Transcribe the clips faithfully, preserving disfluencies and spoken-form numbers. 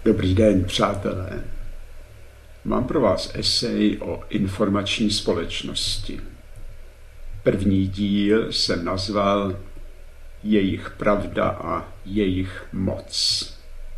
Dobrý den, přátelé. Mám pro vás esej o informační společnosti. První díl jsem nazval Jejich pravda a jejich moc.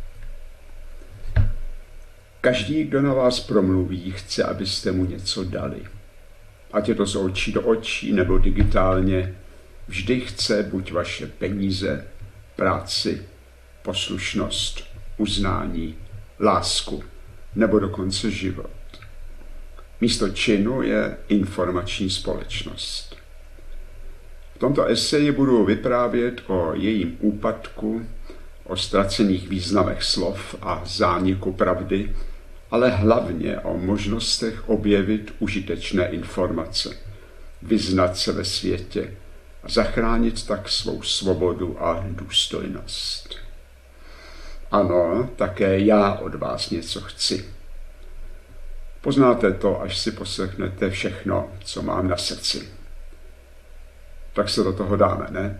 Každý, kdo na vás promluví, chce, abyste mu něco dali. Ať je to z očí do očí nebo digitálně, vždy chce buď vaše peníze, práci, poslušnost, uznání, lásku nebo dokonce život. Místo činu je informační společnost. V tomto eseji budu vyprávět o jejím úpadku, o ztracených významech slov a zániku pravdy, ale hlavně o možnostech objevit užitečné informace, vyznat se ve světě a zachránit tak svou svobodu a důstojnost. Ano, také já od vás něco chci. Poznáte to, až si poslechnete všechno, co mám na srdci. Tak se do toho dáme, ne?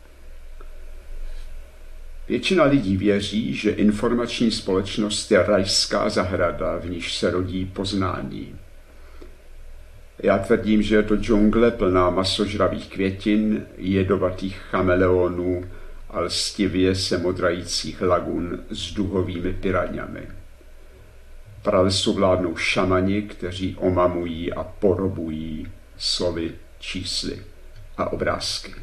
Většina lidí věří, že informační společnost je rajská zahrada, v níž se rodí poznání. Já tvrdím, že je to džungle plná masožravých květin, jedovatých chameleonů a lstivě se modrajících lagun s duhovými piraňami. V pralesu vládnou šamani, kteří omamují a porobují slovy, čísly a obrázky.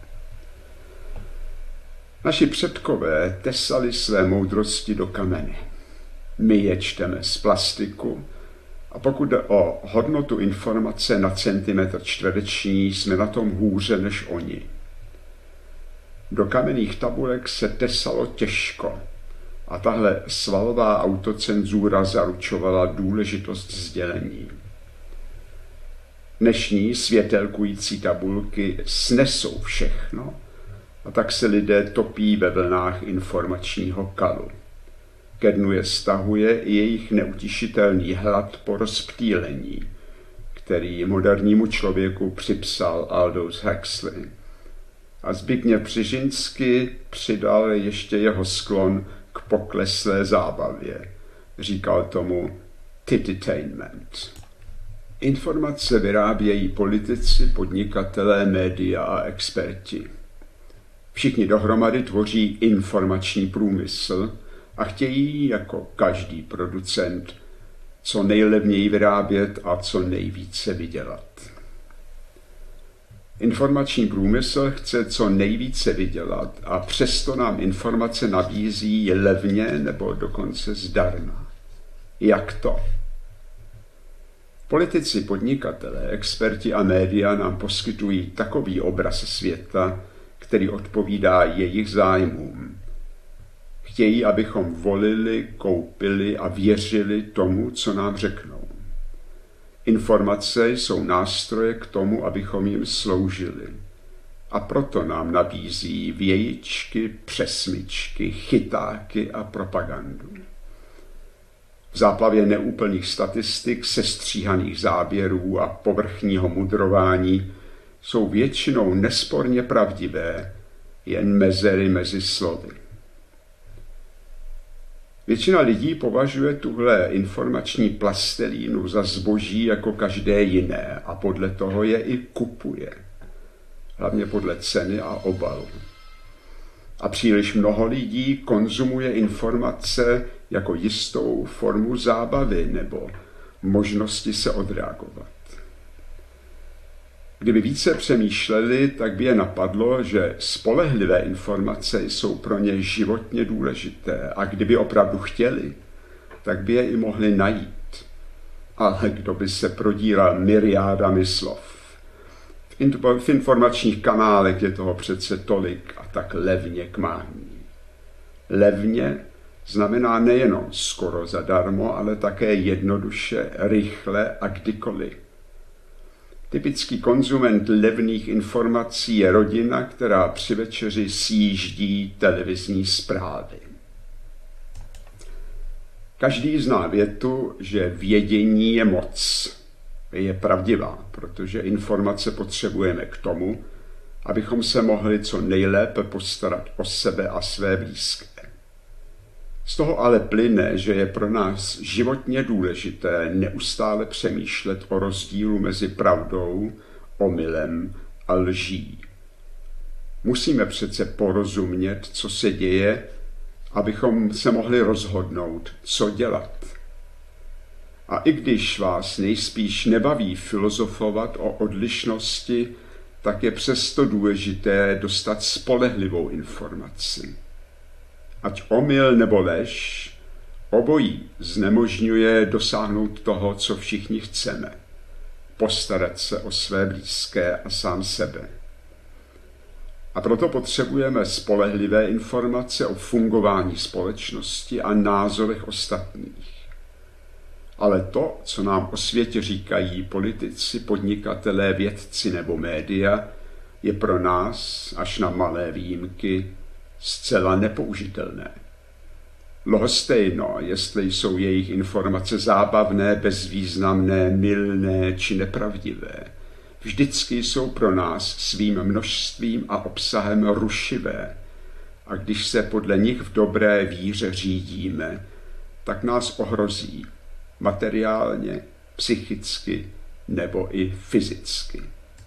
Naši předkové tesali své moudrosti do kamene. My je čteme z plastiku a pokud jde o hodnotu informace na centimetr čtvereční, jsme na tom hůře než oni. Do kamenných tabulek se tesalo těžko a tahle svalová autocenzura zaručovala důležitost sdělení. Dnešní světelkující tabulky snesou všechno a tak se lidé topí ve vlnách informačního kalu. Ke dnu je stahuje i jejich neutišitelný hlad po rozptýlení, který modernímu člověku připsal Aldous Huxley. A Zbigněv Břežinsky přidal ještě jeho sklon k pokleslé zábavě. Říkal tomu tititainment. Informace vyrábějí politici, podnikatelé, média a experti. Všichni dohromady tvoří informační průmysl a chtějí, jako každý producent, co nejlevněji vyrábět a co nejvíce vydělat. Informační průmysl chce co nejvíce vydělat a přesto nám informace nabízí levně nebo dokonce zdarma. Jak to? Politici, podnikatelé, experti a média nám poskytují takový obraz světa, který odpovídá jejich zájmům. Chtějí, abychom volili, koupili a věřili tomu, co nám řeknou. Informace jsou nástroje k tomu, abychom jim sloužili. A proto nám nabízí vějičky, přesmyčky, chytáky a propagandu. V záplavě neúplných statistik, sestříhaných záběrů a povrchního mudrování jsou většinou nesporně pravdivé, jen mezery mezi slovy. Většina lidí považuje tuhle informační plastelínu za zboží jako každé jiné a podle toho je i kupuje. Hlavně podle ceny a obalu. A příliš mnoho lidí konzumuje informace jako jistou formu zábavy nebo možnosti se odreagovat. Kdyby více přemýšleli, tak by je napadlo, že spolehlivé informace jsou pro ně životně důležité a kdyby opravdu chtěli, tak by je i mohli najít. Ale kdo by se prodíral myriádami slov? V informačních kanálech je toho přece tolik a tak levně k mání. Levně znamená nejenom skoro zadarmo, ale také jednoduše, rychle a kdykoliv. Typický konzument levných informací je rodina, která při večeři sjíždí televizní zprávy. Každý zná větu, že vědění je moc. Je pravdivá, protože informace potřebujeme k tomu, abychom se mohli co nejlépe postarat o sebe a své blízké. Z toho ale plyne, že je pro nás životně důležité neustále přemýšlet o rozdílu mezi pravdou, omylem a lží. Musíme přece porozumět, co se děje, abychom se mohli rozhodnout, co dělat. A i když vás nejspíš nebaví filozofovat o odlišnosti, tak je přesto důležité dostat spolehlivou informaci. Ať omyl nebo lež, obojí znemožňuje dosáhnout toho, co všichni chceme. Postarat se o své blízké a sám sebe. A proto potřebujeme spolehlivé informace o fungování společnosti a názorech ostatních. Ale to, co nám o světě říkají politici, podnikatelé, vědci nebo média, je pro nás, až na malé výjimky, zcela nepoužitelné. Lhostejno, jestli jsou jejich informace zábavné, bezvýznamné, mylné či nepravdivé. Vždycky jsou pro nás svým množstvím a obsahem rušivé. A když se podle nich v dobré víře řídíme, tak nás ohrozí materiálně, psychicky nebo i fyzicky.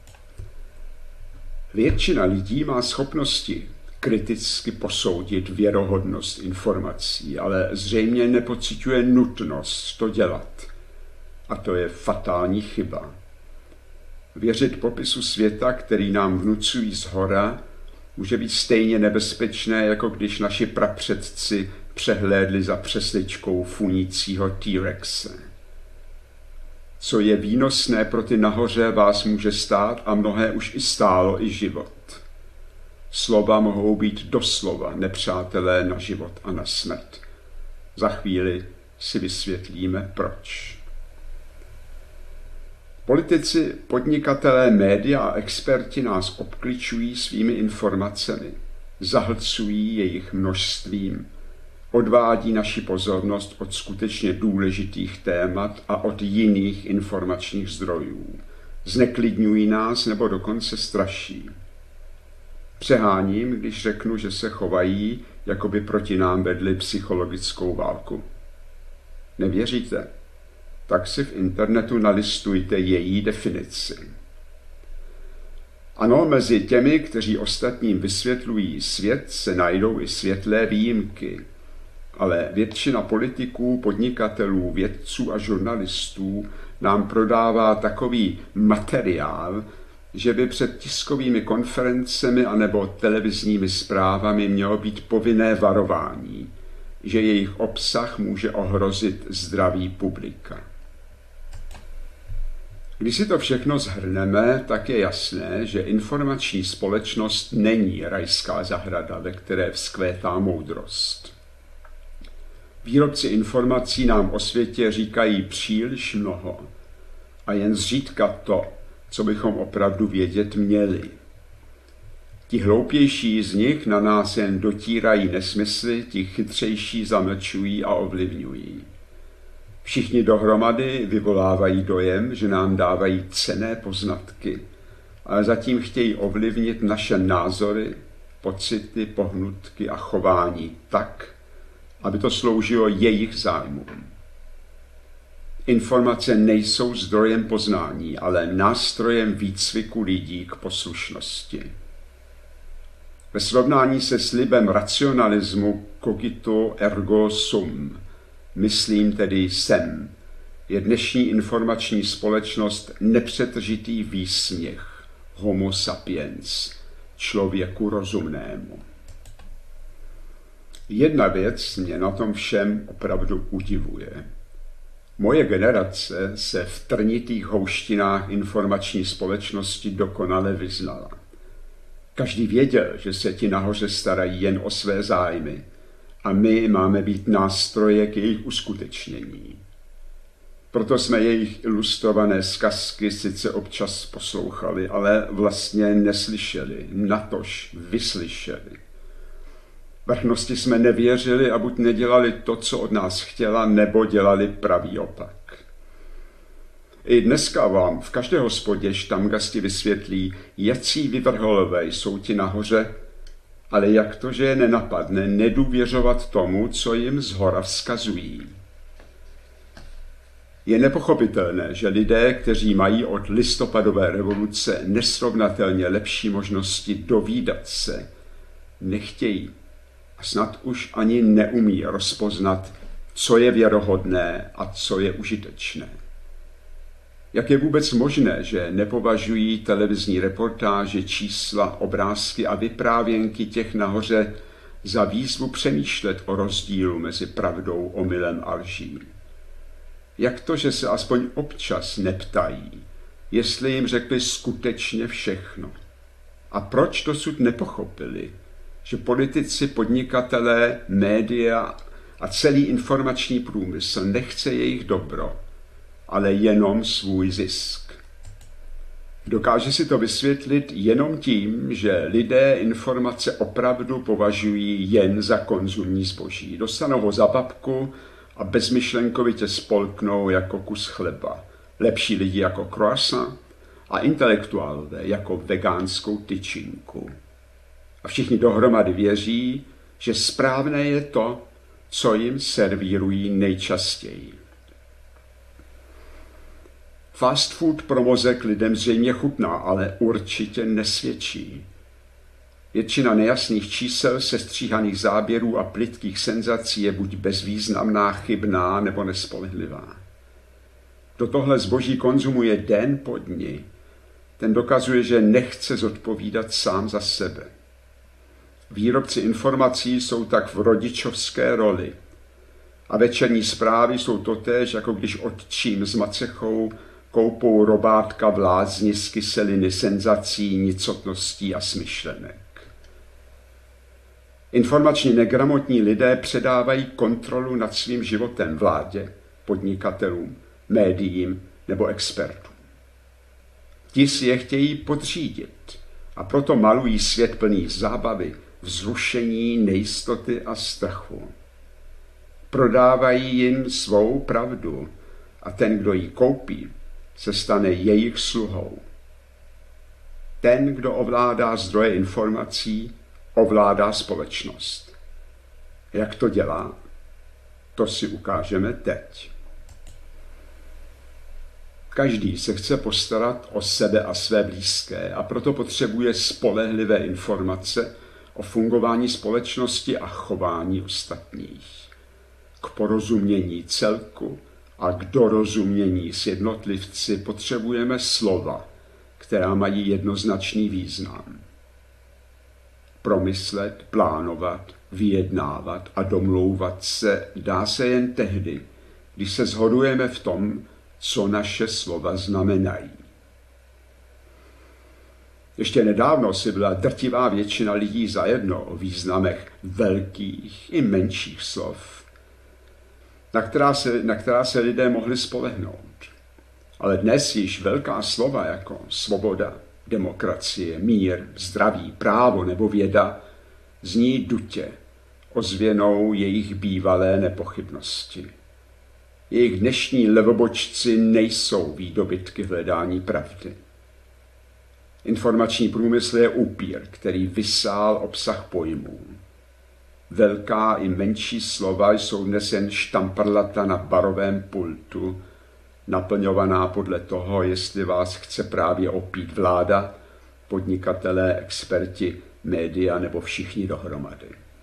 Většina lidí má schopnosti kriticky posoudit věrohodnost informací, ale zřejmě nepociťuje nutnost to dělat. A to je fatální chyba. Věřit popisu světa, který nám vnucují zhora, může být stejně nebezpečné, jako když naši prapředci přehlédli za přesličkou funícího T-rexe. Co je výnosné pro ty nahoře, vás může stát a mnohé už i stálo i život. Slova mohou být doslova nepřátelé na život a na smrt. Za chvíli si vysvětlíme proč. Politici, podnikatelé, média a experti nás obkličují svými informacemi, zahlcují jejich množstvím, odvádí naši pozornost od skutečně důležitých témat a od jiných informačních zdrojů. Zneklidňují nás nebo dokonce straší. Přeháním, když řeknu, že se chovají, jako by proti nám vedli psychologickou válku. Nevěříte? Tak si v internetu nalistujte její definici. Ano, mezi těmi, kteří ostatním vysvětlují svět, se najdou i světlé výjimky, ale většina politiků, podnikatelů, vědců a žurnalistů nám prodává takový materiál, že by před tiskovými konferencemi anebo televizními zprávami mělo být povinné varování, že jejich obsah může ohrozit zdraví publika. Když si to všechno shrneme, tak je jasné, že informační společnost není rajská zahrada, ve které vzkvétá moudrost. Výrobci informací nám o světě říkají příliš mnoho a jen zřídka to, co bychom opravdu vědět měli. Ti hloupější z nich na nás jen dotírají nesmysly, ti chytřejší zamlčují a ovlivňují. Všichni dohromady vyvolávají dojem, že nám dávají cenné poznatky, ale zatím chtějí ovlivnit naše názory, pocity, pohnutky a chování tak, aby to sloužilo jejich zájmům. Informace nejsou zdrojem poznání, ale nástrojem výcviku lidí k poslušnosti. Ve srovnání se slibem racionalismu cogito ergo sum, myslím tedy jsem, je dnešní informační společnost nepřetržitý výsměch homo sapiens, člověku rozumnému. Jedna věc mě na tom všem opravdu udivuje. Moje generace se v trnitých houštinách informační společnosti dokonale vyznala. Každý věděl, že se ti nahoře starají jen o své zájmy a my máme být nástroje k jejich uskutečnění. Proto jsme jejich ilustrované zkazky sice občas poslouchali, ale vlastně neslyšeli, natož vyslyšeli. Vrchnosti jsme nevěřili a buď nedělali to, co od nás chtěla, nebo dělali pravý opak. I dneska vám v každé hospodě štamgasti vysvětlí, jací vyvrholové jsou ti nahoře Ale jak to, že je nenapadne nedůvěřovat tomu, co jim zhora vzkazují? Je nepochopitelné, že lidé, kteří mají od listopadové revoluce nesrovnatelně lepší možnosti dovídat se, nechtějí a snad už ani neumí rozpoznat, co je věrohodné a co je užitečné. Jak je vůbec možné, že nepovažují televizní reportáže, čísla, obrázky a vyprávěnky těch nahoře za výzvu přemýšlet o rozdílu mezi pravdou, omylem a lží? Jak to, že se aspoň občas neptají, jestli jim řekli skutečně všechno? A proč dosud nepochopili, že politici, podnikatelé, média a celý informační průmysl nechce jejich dobro, ale jenom svůj zisk? Dokáže si to vysvětlit jenom tím, že lidé informace opravdu považují jen za konzumní zboží. Dostanou ho za babku a bezmyšlenkovitě spolknou jako kus chleba. Lepší lidi jako croissant a intelektuálové jako vegánskou tyčinku. A všichni dohromady věří, že správné je to, co jim servírují nejčastěji. Fast food pro mozek lidem zřejmě chutná, ale určitě nesvědčí. Většina nejasných čísel, sestříhaných záběrů a plytkých senzací je buď bezvýznamná, chybná nebo nespolehlivá. Kdo tohle zboží konzumuje den po dni, ten dokazuje, že nechce zodpovídat sám za sebe. Výrobci informací jsou tak v rodičovské roli a večerní zprávy jsou totéž, jako když otčím s macechou koupou robátka v lázni z kyseliny senzací, nicotností a smyšlenek. Informačně negramotní lidé předávají kontrolu nad svým životem vládě, podnikatelům, médiím nebo expertům. Ti si je chtějí podřídit a proto malují svět plný zábavy, vzrušení, nejistoty a strachu. Prodávají jim svou pravdu a ten, kdo ji koupí, se stane jejich sluhou. Ten, kdo ovládá zdroje informací, ovládá společnost. Jak to dělá? To si ukážeme teď. Každý se chce postarat o sebe a své blízké a proto potřebuje spolehlivé informace o fungování společnosti a chování ostatních. K porozumění celku a k dorozumění s jednotlivci potřebujeme slova, která mají jednoznačný význam. Promyslet, plánovat, vyjednávat a domlouvat se dá se jen tehdy, když se shodujeme v tom, co naše slova znamenají. Ještě nedávno si byla drtivá většina lidí zajedno o významech velkých i menších slov, na která se, na která se lidé mohli spolehnout. Ale dnes již velká slova jako svoboda, demokracie, mír, zdraví, právo nebo věda zní dutě, ozvěnou jejich bývalé nepochybnosti. Jejich dnešní levobočci nejsou výdobytky hledání pravdy. Informační průmysl je upír, který vysál obsah pojmů. Velká i menší slova jsou dnes jen štamprlata na barovém pultu, naplňovaná podle toho, jestli vás chce právě opít vláda, podnikatelé, experti, média nebo všichni dohromady.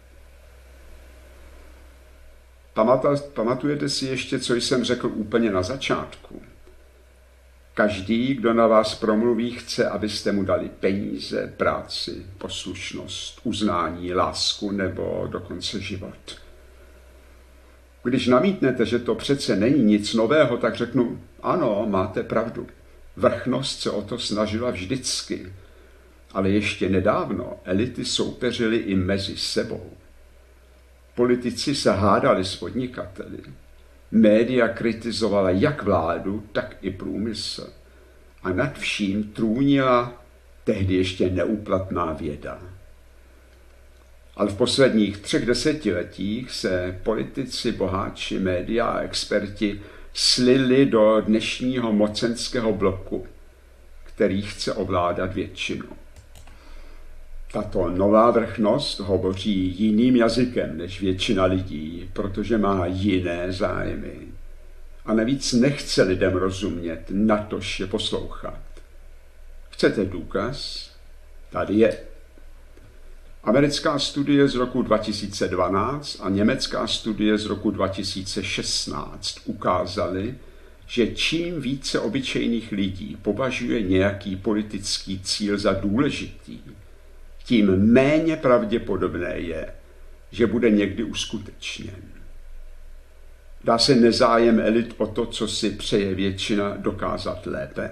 Pamatujete si ještě, co jsem řekl úplně na začátku? Každý, kdo na vás promluví, chce, abyste mu dali peníze, práci, poslušnost, uznání, lásku nebo dokonce život. Když namítnete, že to přece není nic nového, tak řeknu, ano, máte pravdu. Vrchnost se o to snažila vždycky, ale ještě nedávno elity soupeřily i mezi sebou. Politici se hádali s podnikateli. Média kritizovala jak vládu, tak i průmysl. A nad vším trůnila tehdy ještě neúplatná věda. Ale v posledních třech desetiletích se politici, boháči, média a experti slili do dnešního mocenského bloku, který chce ovládat většinu. Tato nová vrchnost hovoří jiným jazykem než většina lidí, protože má jiné zájmy. A navíc nechce lidem rozumět, natož je poslouchat. Chcete důkaz? Tady je. Americká studie z roku dva tisíce dvanáct a německá studie z roku dva tisíce šestnáct ukázaly, že čím více obyčejných lidí považuje nějaký politický cíl za důležitý, tím méně pravděpodobné je, že bude někdy uskutečněn. Dá se nezájem elit o to, co si přeje většina, dokázat lépe?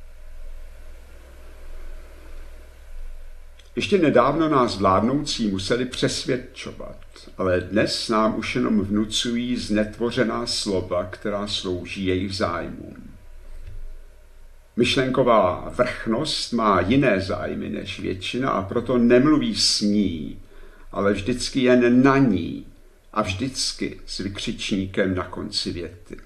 Ještě nedávno nás vládnoucí museli přesvědčovat, ale dnes nám už jenom vnucují znetvořená slova, která slouží jejich zájmům. Myšlenková vrchnost má jiné zájmy než většina a proto nemluví s ní, ale vždycky jen na ní a vždycky s vykřičníkem na konci věty.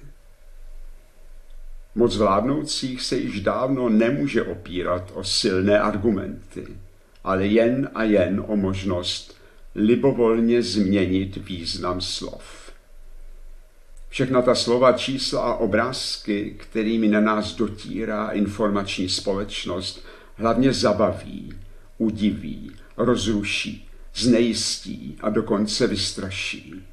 Moc vládnoucích se již dávno nemůže opírat o silné argumenty, ale jen a jen o možnost libovolně změnit význam slov. Všechna ta slova, čísla a obrázky, kterými na nás dotírá informační společnost, hlavně zabaví, udiví, rozruší, znejistí a dokonce vystraší.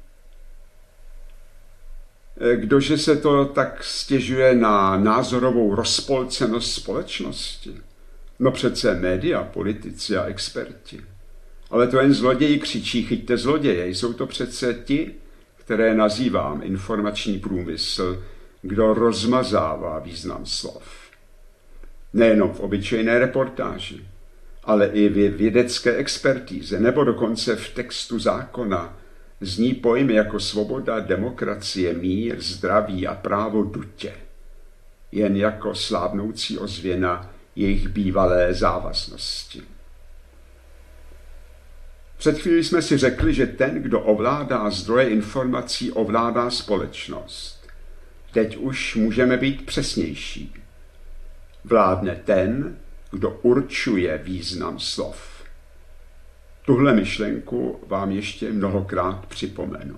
Kdože se to tak stěžuje na názorovou rozpolcenost společnosti? No přece média, politici a experti. Ale to jen zloději křičí, chyťte zloděje. Jsou to přece ti, které nazývám informační průmysl, kdo rozmazává význam slov. Nejenom v obyčejné reportáži, ale i v vědecké expertíze, nebo dokonce v textu zákona zní pojmy jako svoboda, demokracie, mír, zdraví a právo dutě, jen jako slábnoucí ozvěna jejich bývalé závaznosti. Před chvílí jsme si řekli, že ten, kdo ovládá zdroje informací, ovládá společnost. Teď už můžeme být přesnější. Vládne ten, kdo určuje význam slov. Tuhle myšlenku vám ještě mnohokrát připomenu.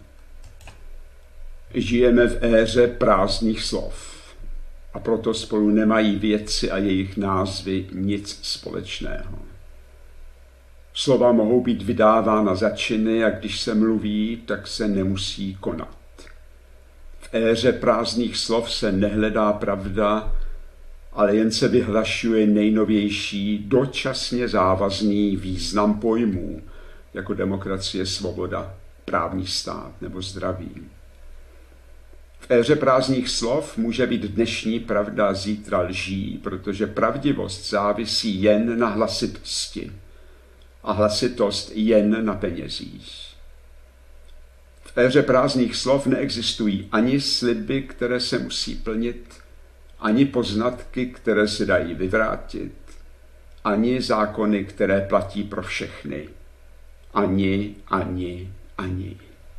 Žijeme v éře prázdných slov a proto spolu nemají věci a jejich názvy nic společného. Slova mohou být vydávána za činy a když se mluví, tak se nemusí konat. V éře prázdných slov se nehledá pravda, ale jen se vyhlašuje nejnovější, dočasně závazný význam pojmů, jako demokracie, svoboda, právní stát nebo zdraví. V éře prázdných slov může být dnešní pravda zítra lží, protože pravdivost závisí jen na hlasitosti a hlasitost jen na penězích. V éře prázdných slov neexistují ani sliby, které se musí plnit, ani poznatky, které se dají vyvrátit, ani zákony, které platí pro všechny. Ani, ani, ani.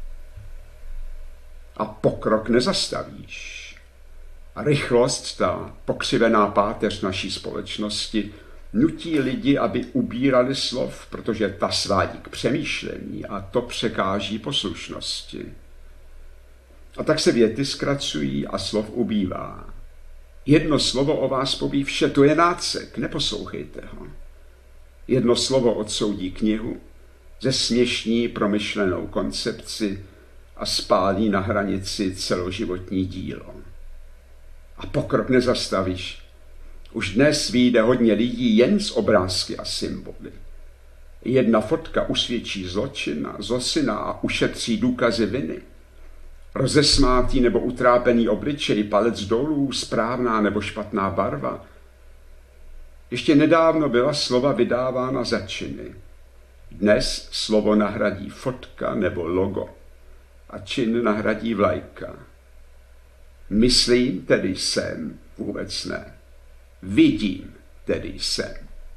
A pokrok nezastavíš. A rychlost, ta pokřivená páteř naší společnosti, nutí lidi, aby ubírali slov, protože ta svádí k přemýšlení a to překáží poslušnosti. A tak se věty zkracují a slov ubývá. Jedno slovo o vás poví vše, to je nácek, neposlouchejte ho. Jedno slovo odsoudí knihu, zesměšní promyšlenou koncepci a spálí na hranici celoživotní dílo. A pokrok nezastavíš. Už dnes vyjde hodně lidí jen z obrázky a symboly. Jedna fotka usvědčí zločina, zlosina a ušetří důkazy viny. Rozesmátý nebo utrápený obličej, palec dolů, správná nebo špatná barva. Ještě nedávno byla slova vydávána za činy. Dnes slovo nahradí fotka nebo logo a čin nahradí vlajka. Myslím, tedy jsem, vůbec ne. Vidím, tedy jsem.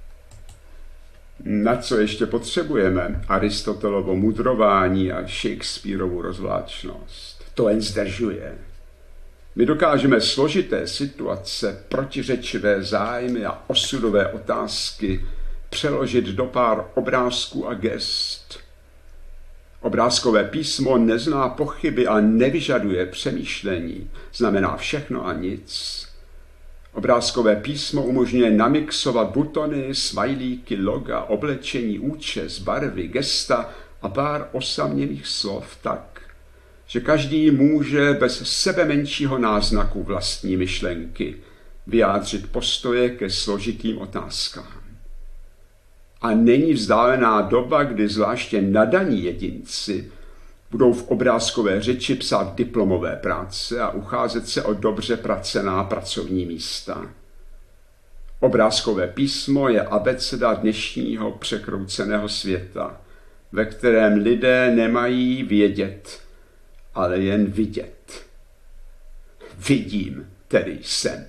Na co ještě potřebujeme Aristotelovo mudrování a Shakespearovu rozvláčnost? To jen zdržuje. My dokážeme složité situace, protiřečivé zájmy a osudové otázky přeložit do pár obrázků a gest. Obrázkové písmo nezná pochyby a nevyžaduje přemýšlení. Znamená všechno a nic. Obrázkové písmo umožňuje namixovat butony, smajlíky, loga, oblečení, účes, barvy, gesta a pár osamělých slov tak, že každý může bez sebe menšího náznaku vlastní myšlenky vyjádřit postoje ke složitým otázkám. A není vzdálená doba, kdy zvláště nadaní jedinci budou v obrázkové řeči psát diplomové práce a ucházet se o dobře placená pracovní místa. Obrázkové písmo je abeceda dnešního překrouceného světa, ve kterém lidé nemají vědět, ale jen vidět. Vidím, tedy jsem.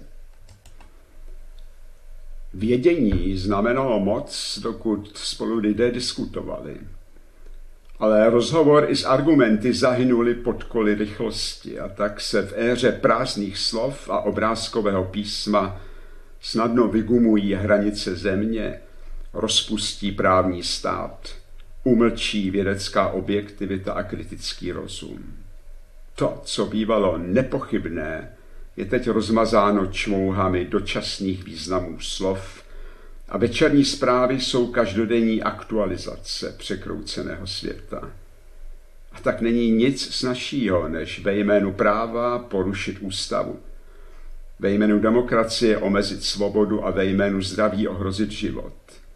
Vědění znamenalo moc, dokud spolu lidé diskutovali. Ale rozhovor i s argumenty zahynuli pod koly rychlosti a tak se v éře prázdných slov a obrázkového písma snadno vygumují hranice země, rozpustí právní stát, umlčí vědecká objektivita a kritický rozum. To, co bývalo nepochybné, je teď rozmazáno čmouhami dočasných významů slov a večerní zprávy jsou každodenní aktualizace překrouceného světa. A tak není nic snazšího, než ve jménu práva porušit ústavu, ve jménu demokracie omezit svobodu a ve jménu zdraví ohrozit život.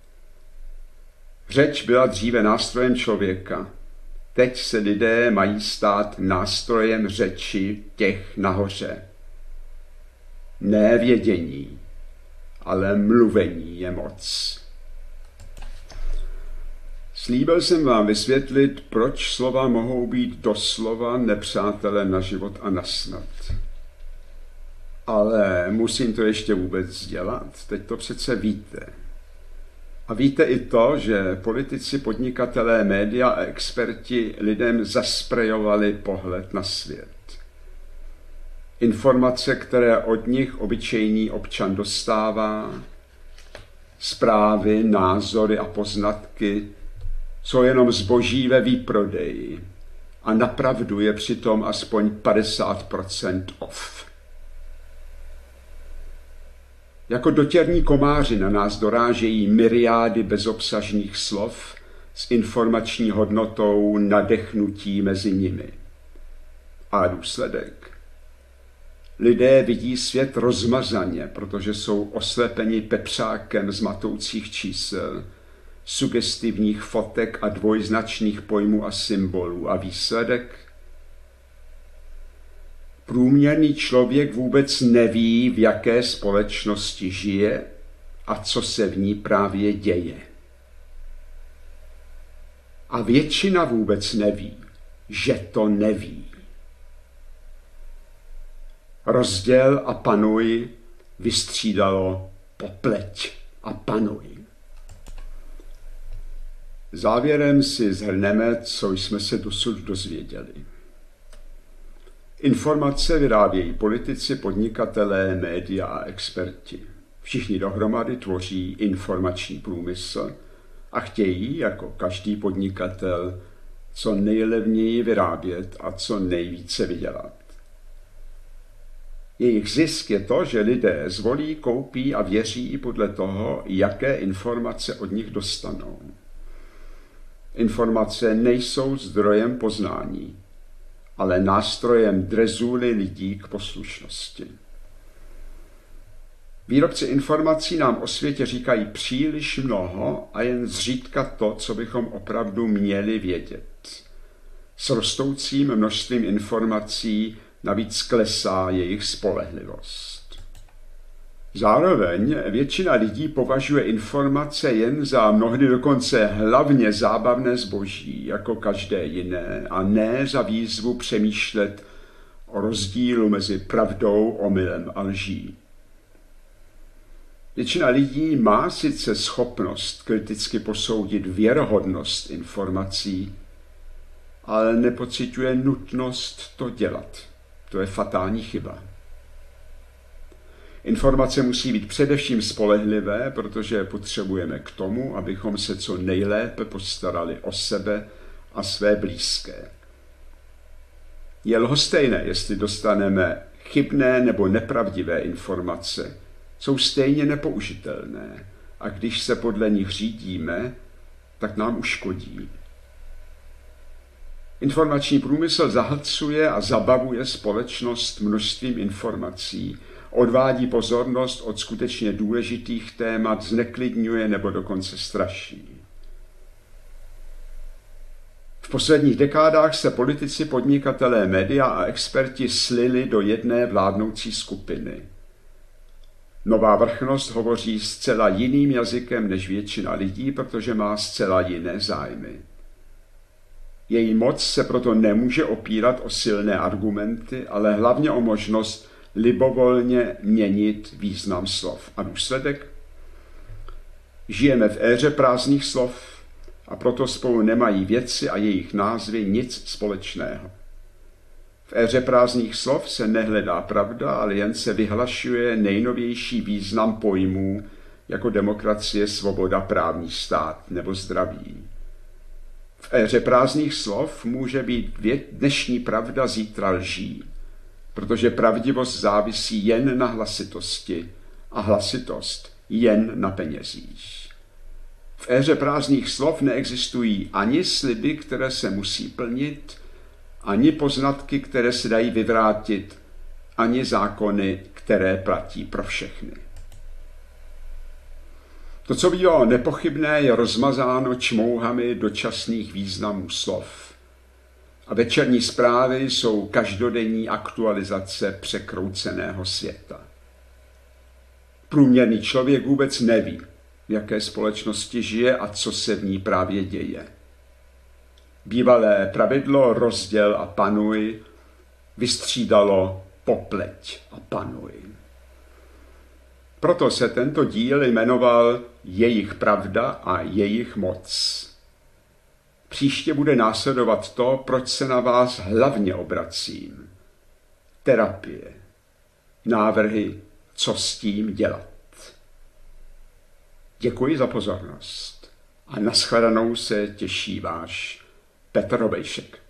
Řeč byla dříve nástrojem člověka, teď se lidé mají stát nástrojem řeči těch nahoře. Ne vědění, ale mluvení je moc. Slíbil jsem vám vysvětlit, proč slova mohou být doslova nepřátelé na život a na smrt. Ale musím to ještě vůbec dělat, teď to přece víte. A víte i to, že politici, podnikatelé, média a experti lidem zasprejovali pohled na svět. Informace, které od nich obyčejný občan dostává, zprávy, názory a poznatky jsou jenom zboží ve výprodeji a napravdu je přitom aspoň padesát procent off. Jako dotěrní komáři na nás dorážejí myriády bezobsažných slov s informační hodnotou nadechnutí mezi nimi. A důsledek? Lidé vidí svět rozmazaně, protože jsou oslepeni pepřákem z matoucích čísel, sugestivních fotek a dvojznačných pojmů a symbolů. A výsledek? Průměrný člověk vůbec neví, v jaké společnosti žije a co se v ní právě děje. A většina vůbec neví, že to neví. Rozděl a panuj vystřídalo popleť a panuj. Závěrem si shrneme, co jsme se dosud dozvěděli. Informace vyrábějí politici, podnikatelé, média a experti. Všichni dohromady tvoří informační průmysl a chtějí, jako každý podnikatel, co nejlevněji vyrábět a co nejvíce vydělat. Jejich zisk je to, že lidé zvolí, koupí a věří podle toho, jaké informace od nich dostanou. Informace nejsou zdrojem poznání, ale nástrojem drezuly lidí k poslušnosti. Výrobci informací nám o světě říkají příliš mnoho a jen zřídka to, co bychom opravdu měli vědět. S rostoucím množstvím informací navíc klesá jejich spolehlivost. Zároveň většina lidí považuje informace jen za mnohdy dokonce hlavně zábavné zboží, jako každé jiné, a ne za výzvu přemýšlet o rozdílu mezi pravdou, omylem a lží. Většina lidí má sice schopnost kriticky posoudit věrohodnost informací, ale nepociťuje nutnost to dělat. To je fatální chyba. Informace musí být především spolehlivé, protože potřebujeme k tomu, abychom se co nejlépe postarali o sebe a své blízké. Je lhostejné, jestli dostaneme chybné nebo nepravdivé informace, jsou stejně nepoužitelné a když se podle nich řídíme, tak nám uškodí. Informační průmysl zahlcuje a zabavuje společnost množstvím informací, odvádí pozornost od skutečně důležitých témat, zneklidňuje nebo dokonce straší. V posledních dekádách se politici, podnikatelé, média a experti slili do jedné vládnoucí skupiny. Nová vrchnost hovoří zcela jiným jazykem než většina lidí, protože má zcela jiné zájmy. Její moc se proto nemůže opírat o silné argumenty, ale hlavně o možnost libovolně měnit význam slov. A důsledek? Žijeme v éře prázdných slov a proto spolu nemají věci a jejich názvy nic společného. V éře prázdných slov se nehledá pravda, ale jen se vyhlašuje nejnovější význam pojmů jako demokracie, svoboda, právní stát nebo zdraví. V éře prázdných slov může být dnešní pravda zítra lží, protože pravdivost závisí jen na hlasitosti a hlasitost jen na penězích. V éře prázdných slov neexistují ani sliby, které se musí plnit, ani poznatky, které se dají vyvrátit, ani zákony, které platí pro všechny. To, co bývalo nepochybné, je rozmazáno čmouhami dočasných významů slov. A večerní zprávy jsou každodenní aktualizace překrouceného světa. Průměrný člověk vůbec neví, v jaké společnosti žije a co se v ní právě děje. Bývalé pravidlo rozděl a panuj vystřídalo popleť a panuj. Proto se tento díl jmenoval Jejich pravda a jejich moc. Příště bude následovat to, proč se na vás hlavně obracím. Terapie. Návrhy, co s tím dělat. Děkuji za pozornost a nashledanou se těší váš Petr Hobejšek.